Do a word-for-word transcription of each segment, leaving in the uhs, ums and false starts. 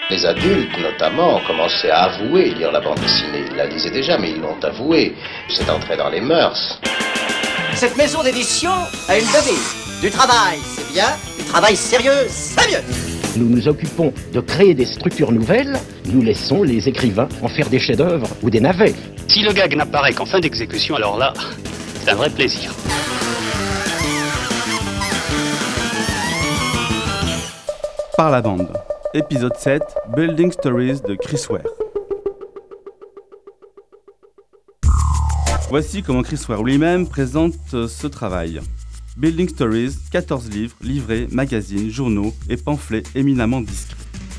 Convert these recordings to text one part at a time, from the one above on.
Les adultes, notamment, ont commencé à avouer lire la bande dessinée. Ils la lisaient déjà, mais ils l'ont avoué. C'est entré dans les mœurs. Cette maison d'édition a une devise. Du travail, c'est bien. Du travail sérieux, c'est mieux. Nous nous occupons de créer des structures nouvelles. Nous laissons les écrivains en faire des chefs-d'œuvre ou des navets. Si le gag n'apparaît qu'en fin d'exécution, alors là, c'est un vrai plaisir. Par la bande. Épisode sept, Building Stories de Chris Ware. Voici comment Chris Ware lui-même présente ce travail. Building Stories, quatorze livres, livrets, magazines, journaux et pamphlets éminemment discrets.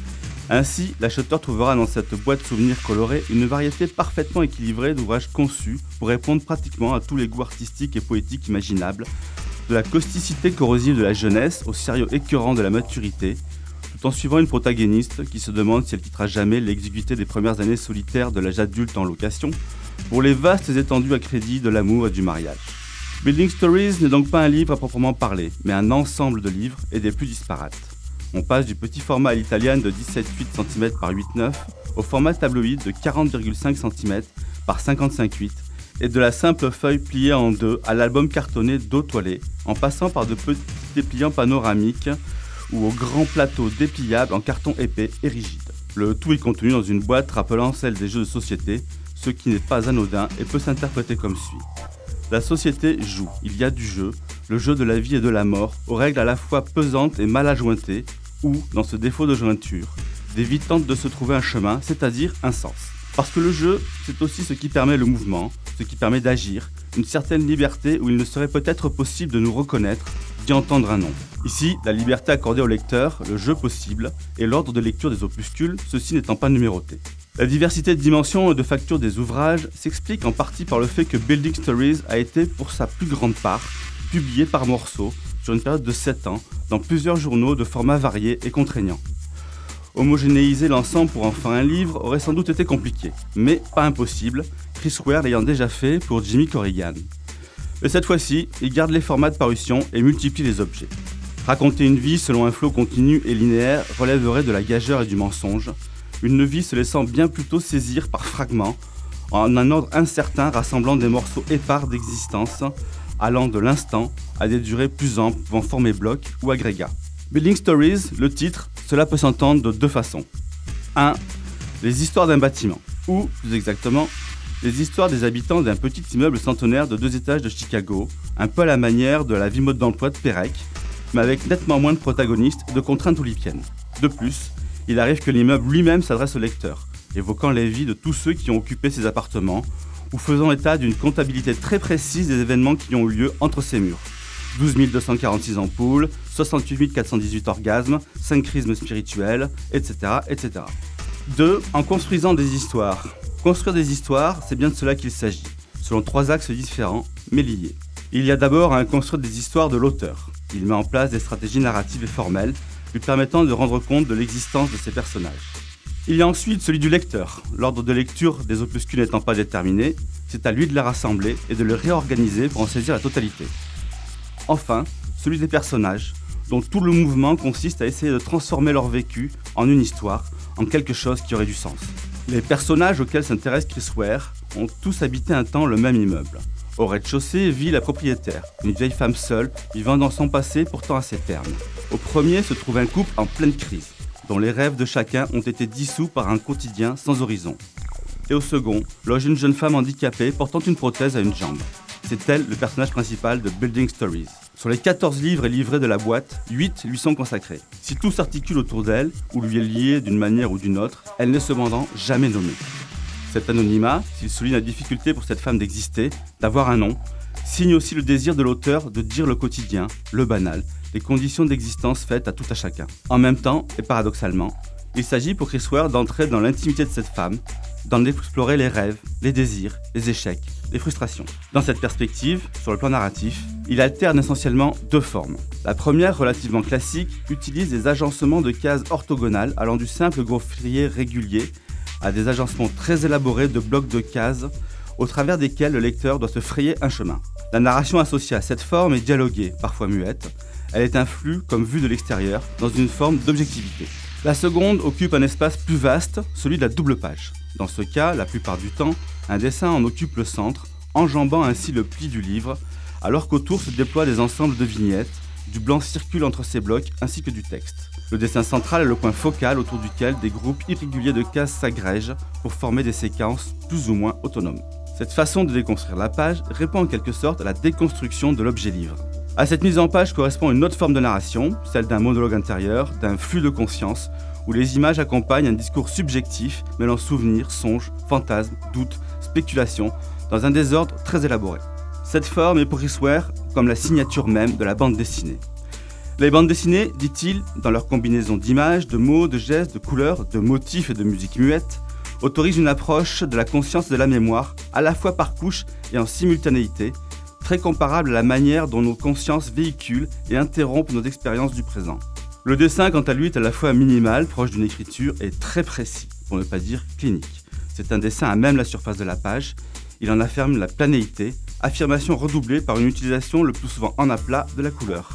Ainsi, l'acheteur trouvera dans cette boîte souvenirs colorée une variété parfaitement équilibrée d'ouvrages conçus pour répondre pratiquement à tous les goûts artistiques et poétiques imaginables, de la causticité corrosive de la jeunesse au sérieux écœurant de la maturité, tout en suivant une protagoniste qui se demande si elle quittera jamais l'exiguïté des premières années solitaires de l'âge adulte en location pour les vastes étendues à crédit de l'amour et du mariage. Building Stories n'est donc pas un livre à proprement parler, mais un ensemble de livres et des plus disparates. On passe du petit format à l'italienne de dix-sept virgule huit centimètres par huit virgule neuf au format tabloïd de quarante virgule cinq centimètres par cinquante-cinq virgule huit et de la simple feuille pliée en deux à l'album cartonné dos toilé, en passant par de petits dépliants panoramiques ou au grand plateau dépliable en carton épais et rigide. Le tout est contenu dans une boîte rappelant celle des jeux de société, ce qui n'est pas anodin et peut s'interpréter comme suit. La société joue, il y a du jeu, le jeu de la vie et de la mort, aux règles à la fois pesantes et mal ajointées, ou, dans ce défaut de jointure, des vies tentent de se trouver un chemin, c'est-à-dire un sens. Parce que le jeu, c'est aussi ce qui permet le mouvement, ce qui permet d'agir, une certaine liberté où il ne serait peut-être possible de nous reconnaître, d'y entendre un nom. Ici, la liberté accordée au lecteur, le jeu possible, et l'ordre de lecture des opuscules, ceci n'étant pas numéroté. La diversité de dimensions et de factures des ouvrages s'explique en partie par le fait que Building Stories a été, pour sa plus grande part, publié par morceaux, sur une période de sept ans, dans plusieurs journaux de formats variés et contraignants. Homogénéiser l'ensemble pour en faire un livre aurait sans doute été compliqué, mais pas impossible, Chris Ware l'ayant déjà fait pour Jimmy Corrigan. Et cette fois-ci, il garde les formats de parution et multiplie les objets. Raconter une vie selon un flot continu et linéaire relèverait de la gageure et du mensonge, une vie se laissant bien plutôt saisir par fragments, en un ordre incertain rassemblant des morceaux épars d'existence, allant de l'instant à des durées plus amples pouvant former blocs ou agrégats. Building Stories, le titre, cela peut s'entendre de deux façons. un. Les histoires d'un bâtiment, ou, plus exactement, les histoires des habitants d'un petit immeuble centenaire de deux étages de Chicago, un peu à la manière de la vie mode d'emploi de Pérec, mais avec nettement moins de protagonistes et de contraintes oulipiennes. De plus, il arrive que l'immeuble lui-même s'adresse au lecteur, évoquant les vies de tous ceux qui ont occupé ces appartements, ou faisant état d'une comptabilité très précise des événements qui ont eu lieu entre ces murs. douze mille deux cent quarante-six ampoules, soixante-huit mille quatre cent dix-huit orgasmes, cinq chrismes spirituels, et cetera, et cetera. deux. En construisant des histoires. Construire des histoires, c'est bien de cela qu'il s'agit, selon trois axes différents, mais liés. Il y a d'abord à construire des histoires de l'auteur. Il met en place des stratégies narratives et formelles, lui permettant de rendre compte de l'existence de ses personnages. Il y a ensuite celui du lecteur. L'ordre de lecture des opuscules n'étant pas déterminé, c'est à lui de les rassembler et de les réorganiser pour en saisir la totalité. Enfin, celui des personnages, dont tout le mouvement consiste à essayer de transformer leur vécu en une histoire, en quelque chose qui aurait du sens. Les personnages auxquels s'intéresse Chris Ware ont tous habité un temps le même immeuble. Au rez-de-chaussée vit la propriétaire, une vieille femme seule, vivant dans son passé pourtant assez terne. Au premier se trouve un couple en pleine crise, dont les rêves de chacun ont été dissous par un quotidien sans horizon. Et au second, loge une jeune femme handicapée portant une prothèse à une jambe. C'est elle le personnage principal de Building Stories. Sur les quatorze livres et livrets de la boîte, huit lui sont consacrés. Si tout s'articule autour d'elle, ou lui est lié d'une manière ou d'une autre, elle n'est cependant jamais nommée. Cet anonymat, s'il souligne la difficulté pour cette femme d'exister, d'avoir un nom, signe aussi le désir de l'auteur de dire le quotidien, le banal, les conditions d'existence faites à tout à chacun. En même temps, et paradoxalement, il s'agit pour Chris Ware d'entrer dans l'intimité de cette femme, d'en explorer les rêves, les désirs, les échecs, les frustrations. Dans cette perspective, sur le plan narratif, il alterne essentiellement deux formes. La première, relativement classique, utilise des agencements de cases orthogonales allant du simple gaufrier régulier à des agencements très élaborés de blocs de cases au travers desquels le lecteur doit se frayer un chemin. La narration associée à cette forme est dialoguée, parfois muette. Elle est un flux comme vue de l'extérieur, dans une forme d'objectivité. La seconde occupe un espace plus vaste, celui de la double page. Dans ce cas, la plupart du temps, un dessin en occupe le centre, enjambant ainsi le pli du livre, alors qu'autour se déploient des ensembles de vignettes, du blanc circule entre ces blocs ainsi que du texte. Le dessin central est le point focal autour duquel des groupes irréguliers de cases s'agrègent pour former des séquences plus ou moins autonomes. Cette façon de déconstruire la page répond en quelque sorte à la déconstruction de l'objet livre. À cette mise en page correspond une autre forme de narration, celle d'un monologue intérieur, d'un flux de conscience, où les images accompagnent un discours subjectif mêlant souvenirs, songes, fantasmes, doutes, spéculations, dans un désordre très élaboré. Cette forme est pour Chris Ware comme la signature même de la bande dessinée. Les bandes dessinées, dit-il, dans leur combinaison d'images, de mots, de gestes, de couleurs, de motifs et de musique muette, autorisent une approche de la conscience et de la mémoire, à la fois par couche et en simultanéité, très comparable à la manière dont nos consciences véhiculent et interrompent nos expériences du présent. Le dessin, quant à lui, est à la fois minimal, proche d'une écriture, et très précis, pour ne pas dire clinique. C'est un dessin à même la surface de la page, il en affirme la planéité, affirmation redoublée par une utilisation le plus souvent en aplat de la couleur.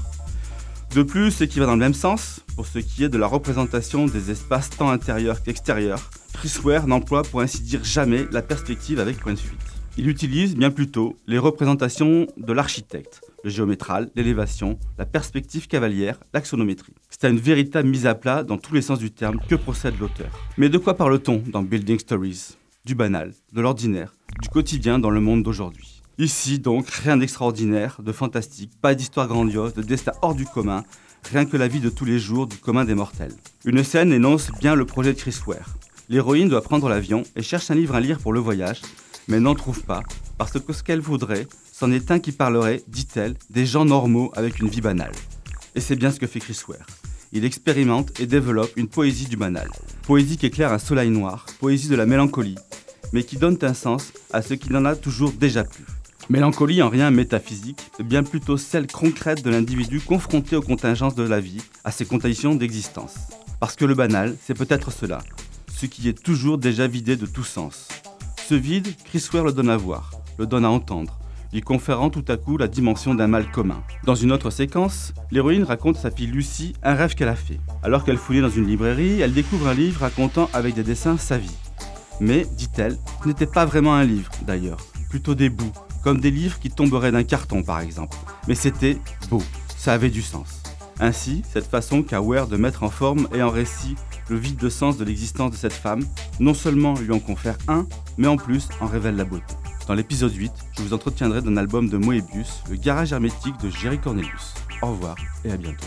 De plus, ce qui va dans le même sens, pour ce qui est de la représentation des espaces tant intérieurs qu'extérieurs, Chris Ware n'emploie pour ainsi dire jamais la perspective avec point de fuite. Il utilise bien plutôt les représentations de l'architecte, le géométral, l'élévation, la perspective cavalière, l'axonométrie. C'est à une véritable mise à plat dans tous les sens du terme que procède l'auteur. Mais de quoi parle-t-on dans Building Stories ? Du banal, de l'ordinaire, du quotidien dans le monde d'aujourd'hui. Ici donc, rien d'extraordinaire, de fantastique, pas d'histoire grandiose, de destin hors du commun, rien que la vie de tous les jours du commun des mortels. Une scène énonce bien le projet de Chris Ware. L'héroïne doit prendre l'avion et cherche un livre à lire pour le voyage, mais n'en trouve pas, parce que ce qu'elle voudrait, c'en est un qui parlerait, dit-elle, des gens normaux avec une vie banale. Et c'est bien ce que fait Chris Ware. Il expérimente et développe une poésie du banal. Poésie qui éclaire un soleil noir, poésie de la mélancolie, mais qui donne un sens à ce qui n'en a toujours déjà plus. Mélancolie en rien métaphysique, mais bien plutôt celle concrète de l'individu confronté aux contingences de la vie, à ses conditions d'existence. Parce que le banal, c'est peut-être cela, ce qui est toujours déjà vidé de tout sens. Ce vide, Chris Ware le donne à voir, le donne à entendre, lui conférant tout à coup la dimension d'un mal commun. Dans une autre séquence, l'héroïne raconte à sa fille Lucie un rêve qu'elle a fait. Alors qu'elle fouillait dans une librairie, elle découvre un livre racontant avec des dessins sa vie. Mais, dit-elle, ce n'était pas vraiment un livre, d'ailleurs, plutôt des bouts, comme des livres qui tomberaient d'un carton par exemple. Mais c'était beau, ça avait du sens. Ainsi, cette façon qu'a Ware de mettre en forme et en récit le vide de sens de l'existence de cette femme, non seulement lui en confère un, mais en plus en révèle la beauté. Dans l'épisode huit, je vous entretiendrai d'un album de Moebius, Le Garage Hermétique de Jerry Cornelius. Au revoir et à bientôt.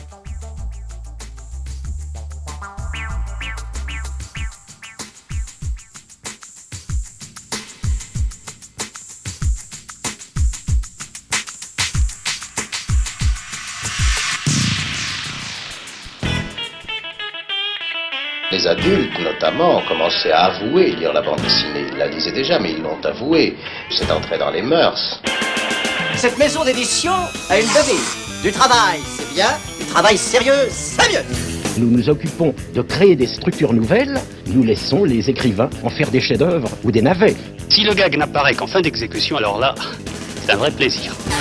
Les adultes, notamment, ont commencé à avouer lire la bande dessinée. Ils la lisaient déjà, mais ils l'ont avoué. C'est entré dans les mœurs. Cette maison d'édition a une devise. Du travail, c'est bien. Du travail sérieux, c'est mieux. Nous nous occupons de créer des structures nouvelles, nous laissons les écrivains en faire des chefs-d'œuvre ou des navets. Si le gag n'apparaît qu'en fin d'exécution, alors là, c'est un vrai plaisir.